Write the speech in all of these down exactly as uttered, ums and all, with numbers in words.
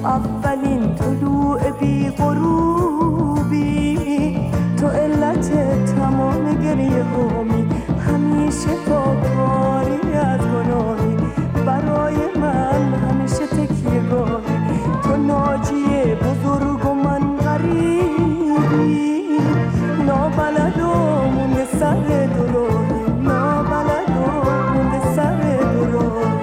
اولین طلوع بی غروبی، تو علت تمام گریه هامی، همیشه پاکاری از گناهی، برای من همیشه تکیه گاهی، تو ناجی بزرگ و من غریبی، نابلد و مونده سر دراهی، نابلد و مونده سر دراهی.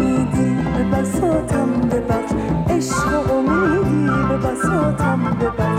عشق و امیدی به بساطم ببخش.